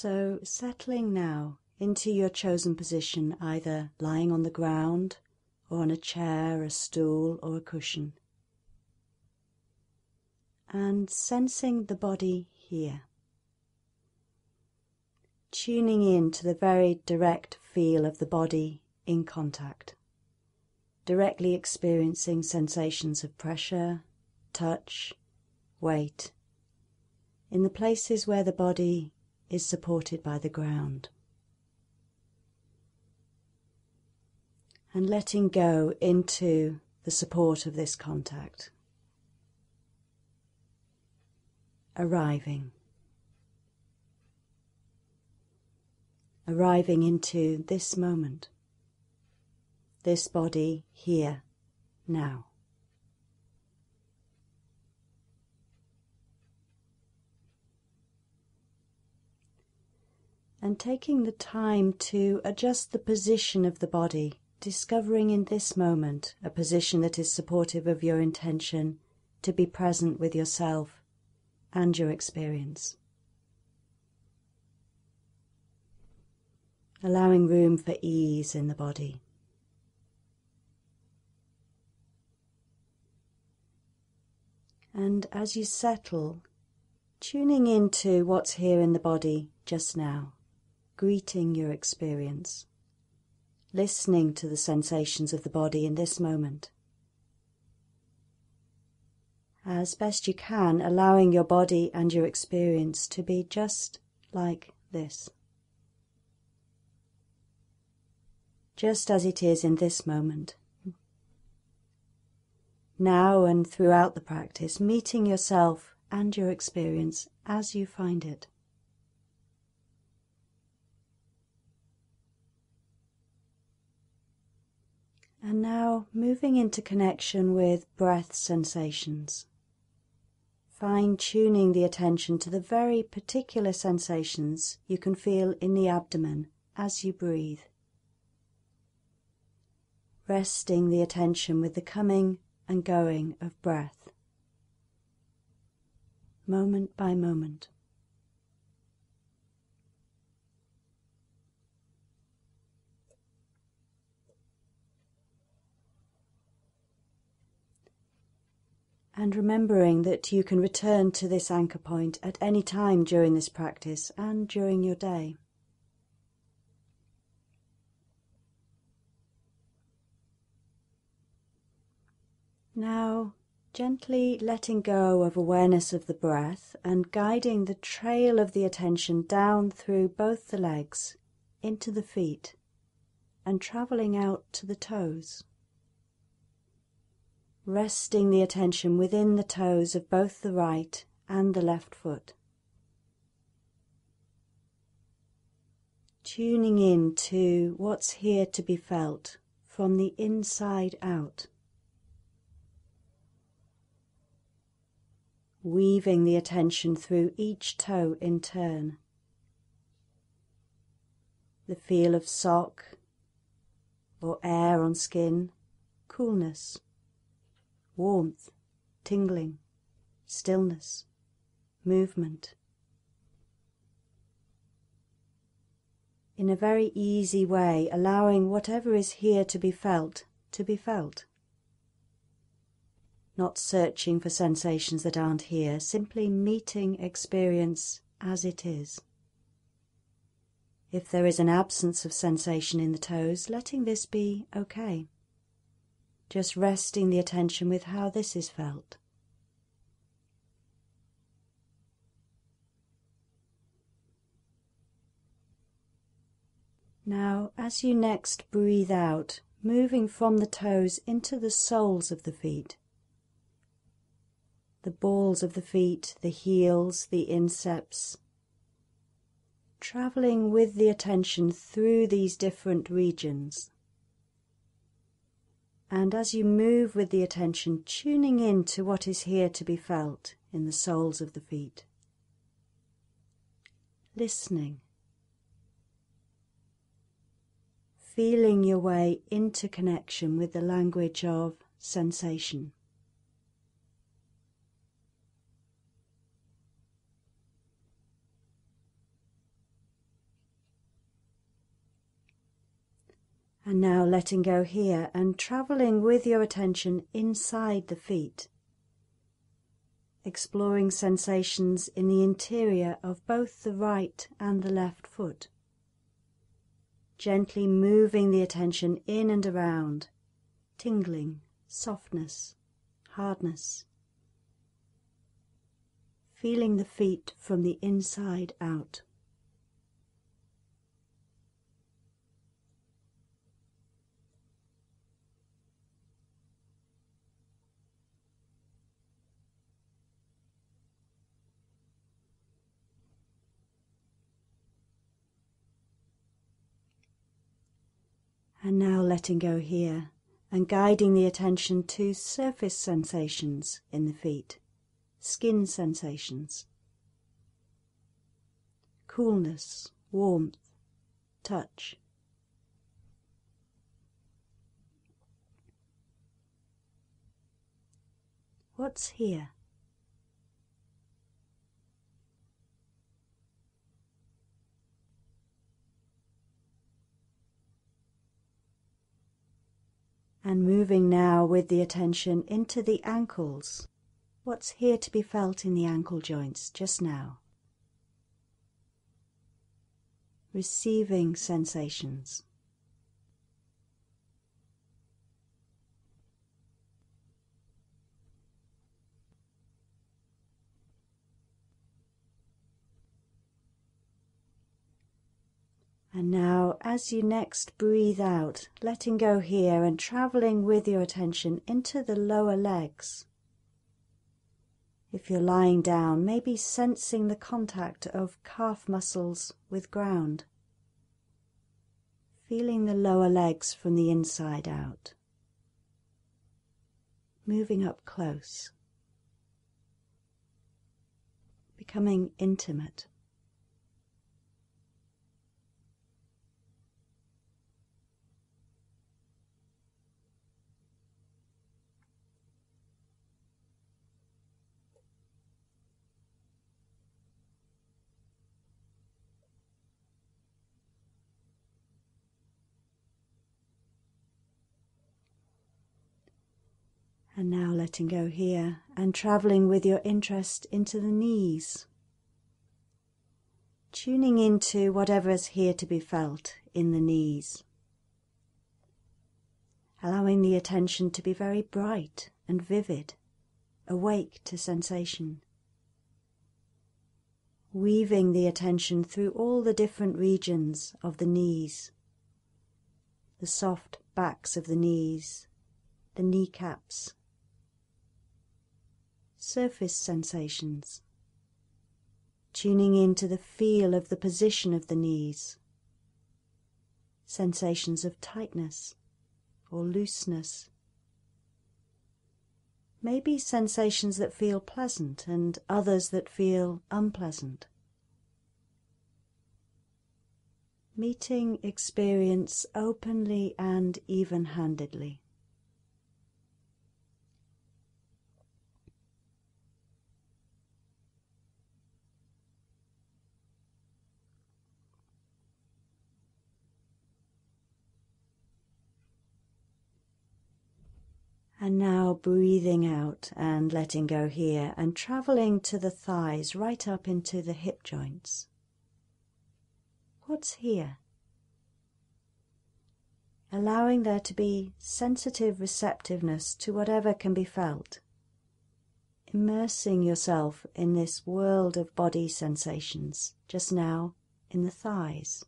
So settling now into your chosen position, either lying on the ground or on a chair, a stool or a cushion, and sensing the body here, tuning in to the very direct feel of the body in contact, directly experiencing sensations of pressure, touch, weight, in the places where the body is supported by the ground. And letting go into the support of this contact. Arriving into this moment, this body here, now. And taking the time to adjust the position of the body, discovering in this moment a position that is supportive of your intention to be present with yourself and your experience. Allowing room for ease in the body. And as you settle, tuning into what's here in the body just now, greeting your experience, listening to the sensations of the body in this moment. As best you can, allowing your body and your experience to be just like this. Just as it is in this moment. Now and throughout the practice, meeting yourself and your experience as you find it. And now moving into connection with breath sensations. Fine-tuning the attention to the very particular sensations you can feel in the abdomen as you breathe. Resting the attention with the coming and going of breath, moment by moment. And remembering that you can return to this anchor point at any time during this practice and during your day. Now, gently letting go of awareness of the breath and guiding the trail of the attention down through both the legs into the feet and travelling out to the toes. Resting the attention within the toes of both the right and the left foot. Tuning in to what's here to be felt from the inside out. Weaving the attention through each toe in turn. The feel of sock or air on skin, coolness, warmth, tingling, stillness, movement. In a very easy way, allowing whatever is here to be felt to be felt. Not searching for sensations that aren't here, simply meeting experience as it is. If there is an absence of sensation in the toes, letting this be okay. Just resting the attention with how this is felt. Now, as you next breathe out, moving from the toes into the soles of the feet. The balls of the feet, the heels, the insteps. Travelling with the attention through these different regions. And as you move with the attention, tuning in to what is here to be felt in the soles of the feet. Listening. Feeling your way into connection with the language of sensation. And now letting go here and travelling with your attention inside the feet, exploring sensations in the interior of both the right and the left foot, gently moving the attention in and around, tingling, softness, hardness, feeling the feet from the inside out. And now letting go here and guiding the attention to surface sensations in the feet, skin sensations, coolness, warmth, touch. What's here? And moving now with the attention into the ankles. What's here to be felt in the ankle joints just now? Receiving sensations. And now, as you next breathe out, letting go here and travelling with your attention into the lower legs. If you're lying down, maybe sensing the contact of calf muscles with ground. Feeling the lower legs from the inside out. Moving up close. Becoming intimate. And now letting go here and travelling with your interest into the knees. Tuning into whatever is here to be felt in the knees. Allowing the attention to be very bright and vivid, awake to sensation. Weaving the attention through all the different regions of the knees. The soft backs of the knees, the kneecaps. Surface sensations, tuning into the feel of the position of the knees, sensations of tightness or looseness, maybe sensations that feel pleasant and others that feel unpleasant. Meeting experience openly and even-handedly. And now breathing out and letting go here and travelling to the thighs right up into the hip joints. What's here? Allowing there to be sensitive receptiveness to whatever can be felt. Immersing yourself in this world of body sensations just now in the thighs.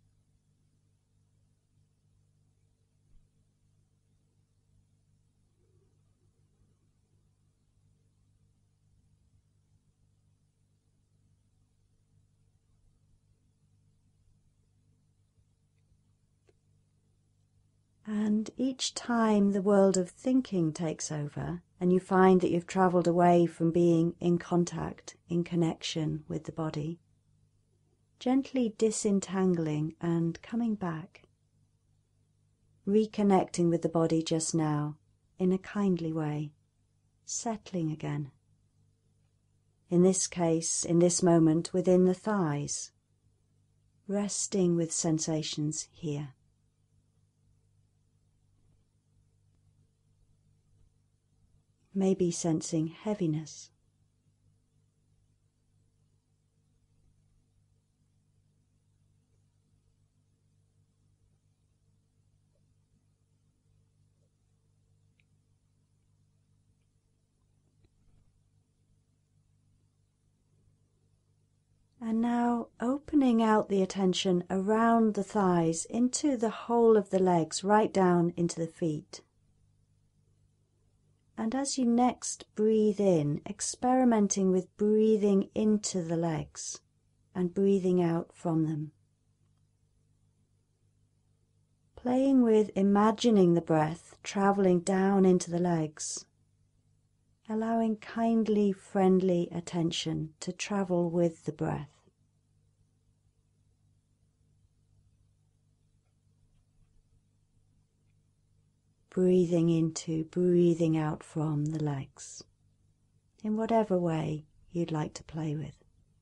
And each time the world of thinking takes over and you find that you've travelled away from being in contact, in connection with the body, gently disentangling and coming back, reconnecting with the body just now in a kindly way, settling again. In this case, in this moment, within the thighs, resting with sensations here. maybe sensing heaviness. And now opening out the attention around the thighs into the whole of the legs, right down into the feet. And as you next breathe in, experimenting with breathing into the legs and breathing out from them. Playing with imagining the breath traveling down into the legs, allowing kindly, friendly attention to travel with the breath. Breathing into, breathing out from the legs, in whatever way you'd like to play with.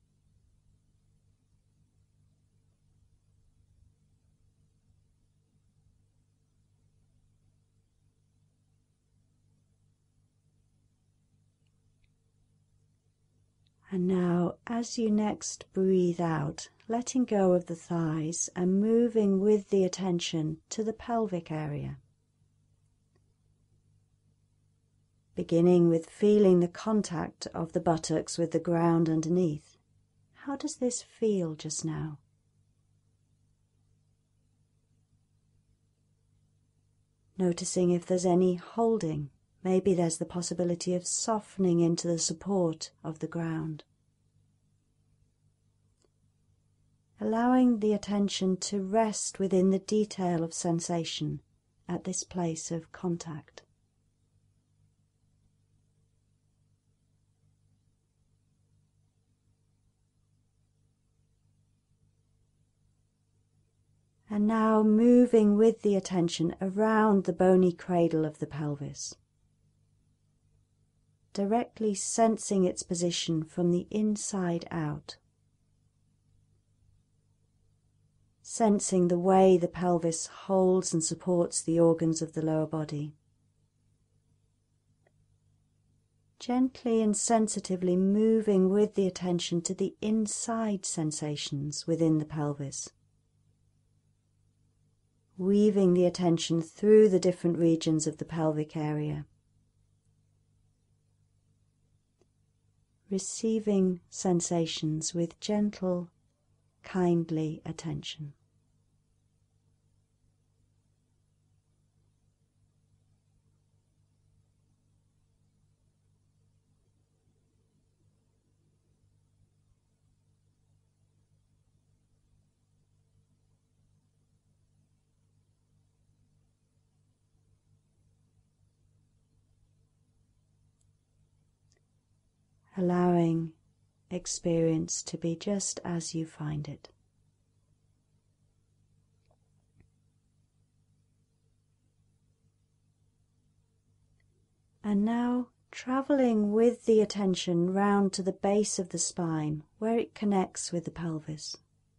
And now, as you next breathe out, letting go of the thighs and moving with the attention to the pelvic area. Beginning with feeling the contact of the buttocks with the ground underneath. How does this feel just now? Noticing if there's any holding. Maybe there's the possibility of softening into the support of the ground. Allowing the attention to rest within the detail of sensation at this place of contact. And now moving with the attention around the bony cradle of the pelvis. Directly sensing its position from the inside out. Sensing the way the pelvis holds and supports the organs of the lower body. Gently and sensitively moving with the attention to the inside sensations within the pelvis. Weaving the attention through the different regions of the pelvic area. Receiving sensations with gentle, kindly attention. Allowing experience to be just as you find it. And now traveling with the attention round to the base of the spine where it connects with the pelvis.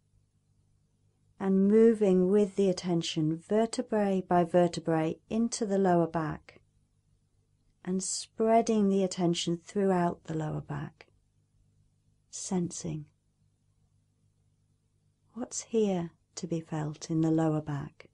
And moving with the attention vertebrae by vertebrae into the lower back. And spreading the attention throughout the lower back, sensing what's here to be felt in the lower back.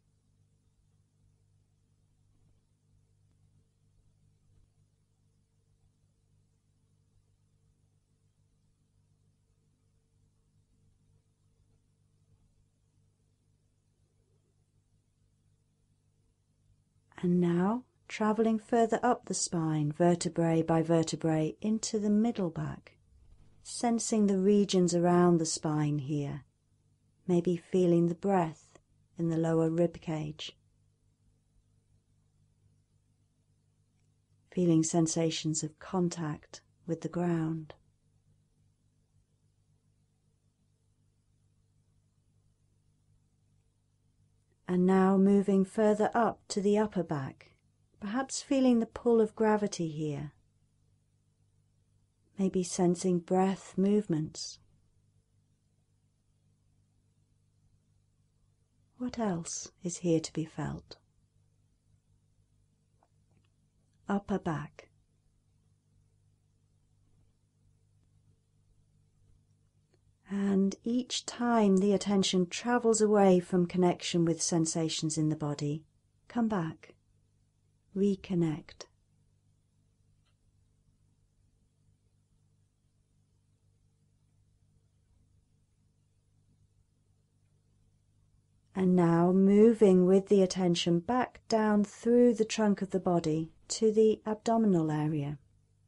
And now, travelling further up the spine, vertebrae by vertebrae, into the middle back, sensing the regions around the spine here, maybe feeling the breath in the lower rib cage, feeling sensations of contact with the ground. And now moving further up to the upper back, perhaps feeling the pull of gravity here. Maybe sensing breath movements. What else is here to be felt? Upper back, And each time the attention travels away from connection with sensations in the body, come back, reconnect. And now moving with the attention back down through the trunk of the body to the abdominal area.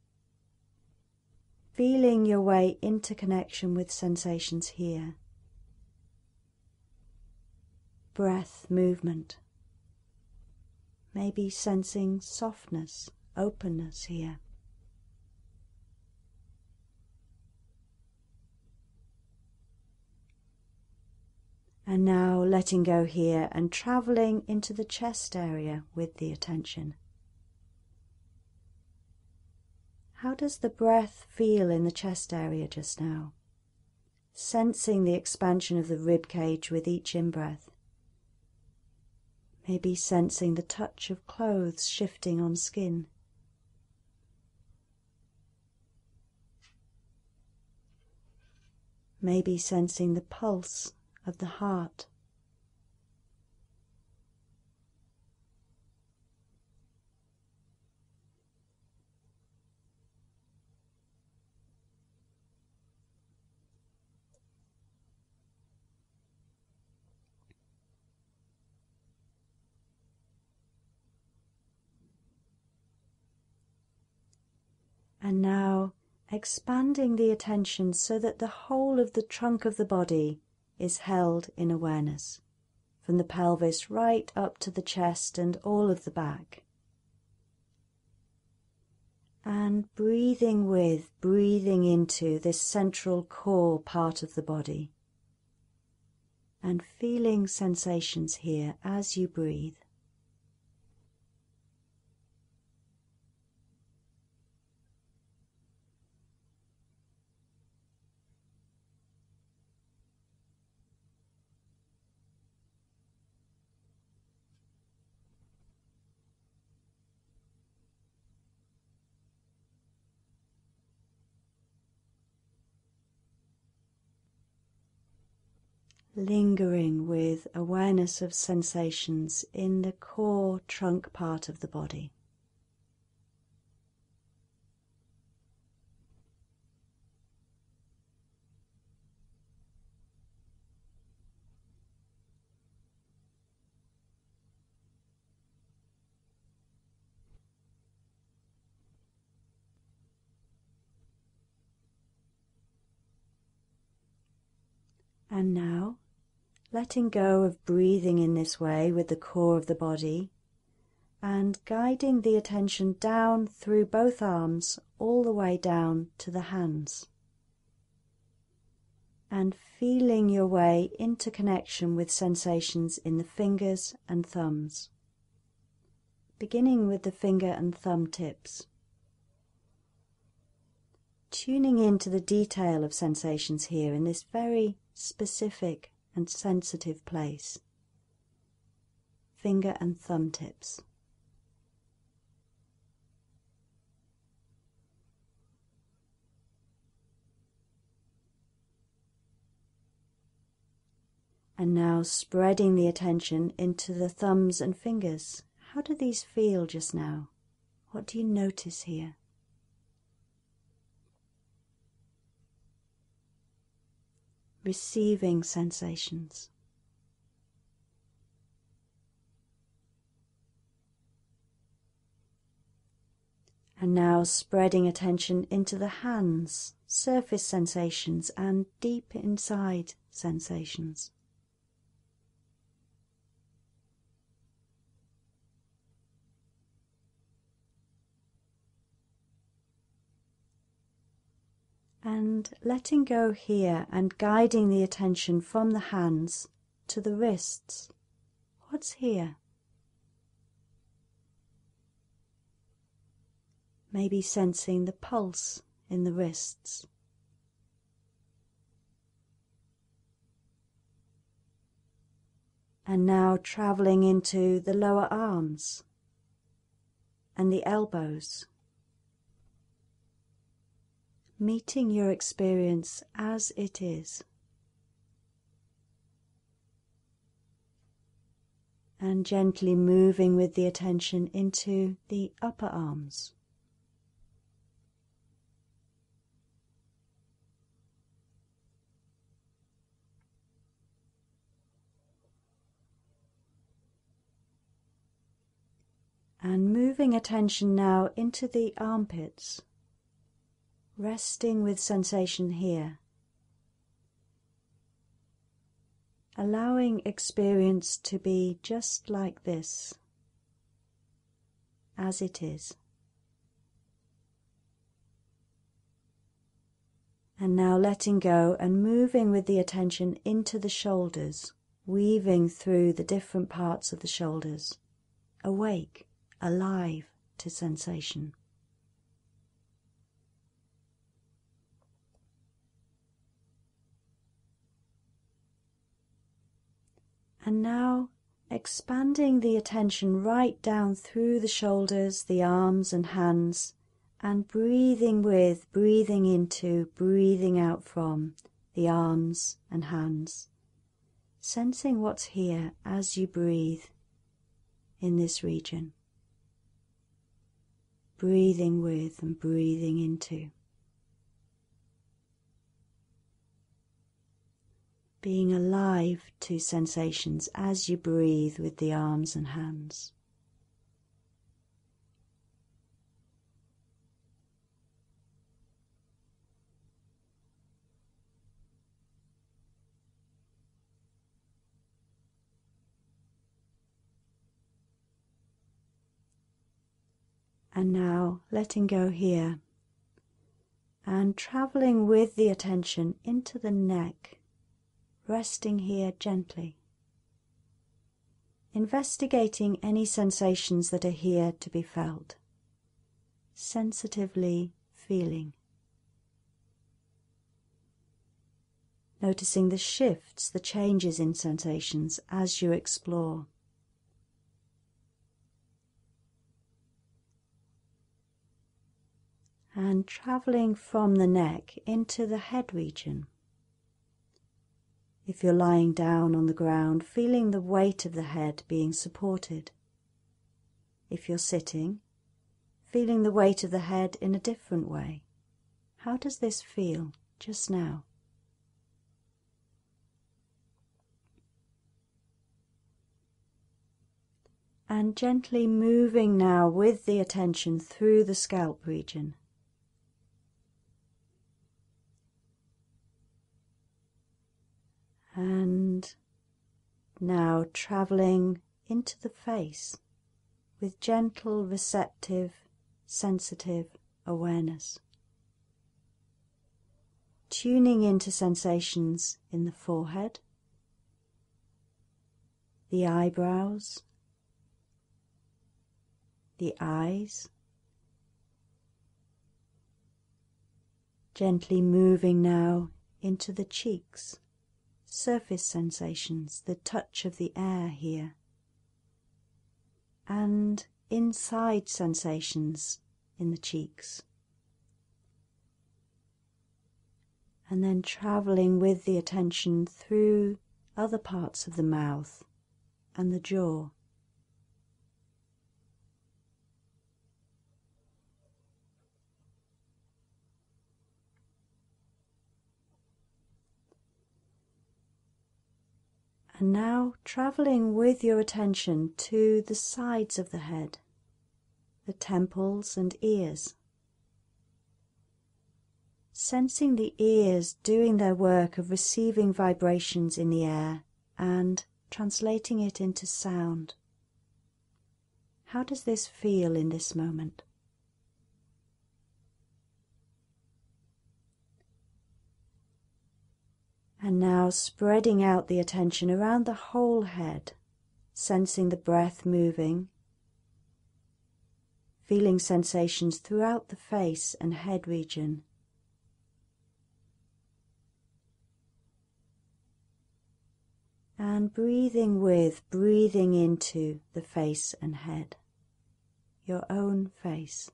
Feeling your way into connection with sensations here. Breath movement. Maybe sensing softness, openness here. And now letting go here and travelling into the chest area with the attention. How does the breath feel in the chest area just now? Sensing the expansion of the rib cage with each in-breath. Maybe sensing the touch of clothes shifting on skin. Maybe sensing the pulse of the heart. And now expanding the attention so that the whole of the trunk of the body is held in awareness, from the pelvis right up to the chest and all of the back. And breathing into this central core part of the body. And feeling sensations here as you breathe. Lingering with awareness of sensations in the core trunk part of the body. And now, letting go of breathing in this way with the core of the body and guiding the attention down through both arms all the way down to the hands. And feeling your way into connection with sensations in the fingers and thumbs. Beginning with the finger and thumb tips. Tuning into the detail of sensations here in this very specific and sensitive place. Finger and thumb tips. And now spreading the attention into the thumbs and fingers. How do these feel just now? What do you notice here? Receiving sensations. And now spreading attention into the hands, surface sensations and deep inside sensations. And letting go here and guiding the attention from the hands to the wrists. What's here? Maybe sensing the pulse in the wrists. And now travelling into the lower arms and the elbows. Meeting your experience as it is. And gently moving with the attention into the upper arms. And moving attention now into the armpits, resting with sensation here, allowing experience to be just like this, as it is. And now letting go and moving with the attention into the shoulders, weaving through the different parts of the shoulders, awake, alive to sensation. And now expanding the attention right down through the shoulders, the arms and hands, and breathing with, breathing into, breathing out from the arms and hands, sensing what's here as you breathe in this region. Breathing with and breathing into. Being alive to sensations as you breathe with the arms and hands. And now letting go here and traveling with the attention into the neck, resting here gently, investigating any sensations that are here to be felt, sensitively feeling, noticing the shifts, the changes in sensations as you explore. And traveling from the neck into the head region. If you're lying down on the ground, feeling the weight of the head being supported. If you're sitting, feeling the weight of the head in a different way. How does this feel just now? And gently moving now with the attention through the scalp region. And now traveling into the face with gentle, receptive, sensitive awareness. Tuning into sensations in the forehead, the eyebrows, the eyes, gently moving now into the cheeks, surface sensations, the touch of the air here, and inside sensations in the cheeks. And then traveling with the attention through other parts of the mouth and the jaw. And now traveling with your attention to the sides of the head, the temples and ears. Sensing the ears doing their work of receiving vibrations in the air and translating it into sound. How does this feel in this moment? And now spreading out the attention around the whole head, sensing the breath moving, feeling sensations throughout the face and head region. And breathing with, breathing into the face and head, your own face.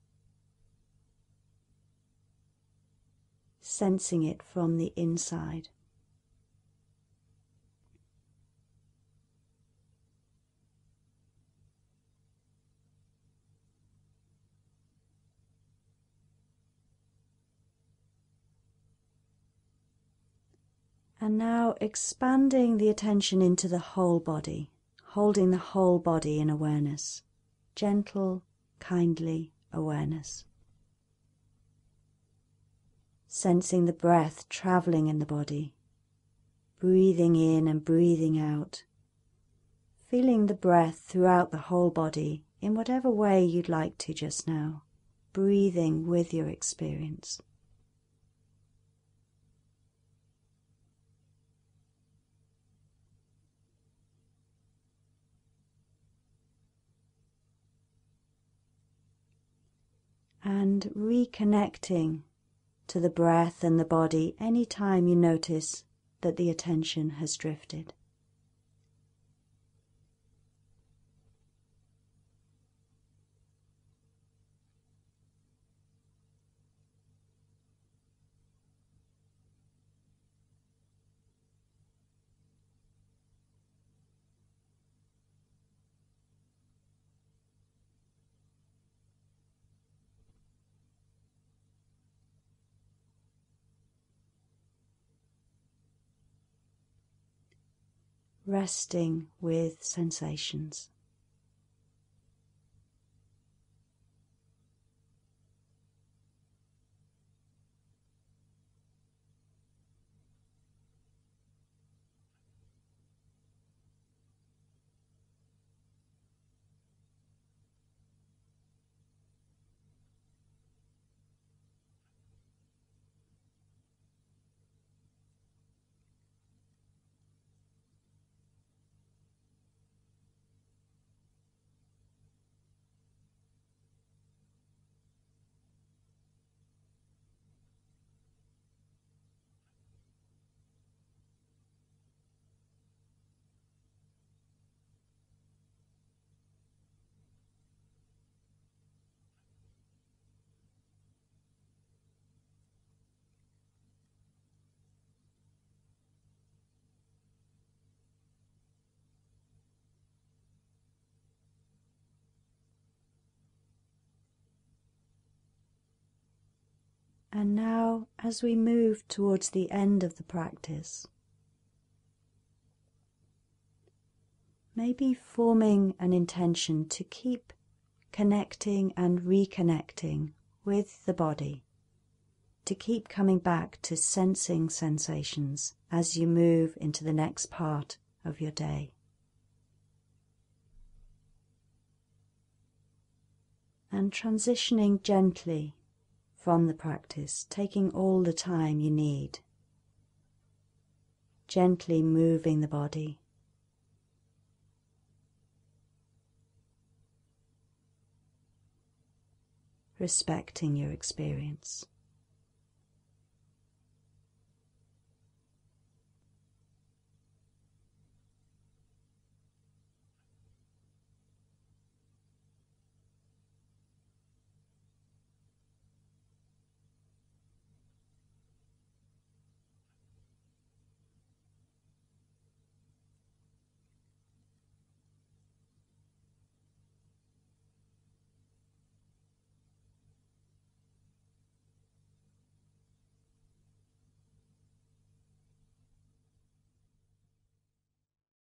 Sensing it from the inside. And now expanding the attention into the whole body, holding the whole body in awareness, gentle, kindly awareness. Sensing the breath traveling in the body, breathing in and breathing out, feeling the breath throughout the whole body in whatever way you'd like to just now, breathing with your experience. And reconnecting to the breath and the body any time you notice that the attention has drifted. Resting with sensations. And now, as we move towards the end of the practice, maybe forming an intention to keep connecting and reconnecting with the body, to keep coming back to sensing sensations as you move into the next part of your day. And transitioning gently from the practice, taking all the time you need, gently moving the body, respecting your experience.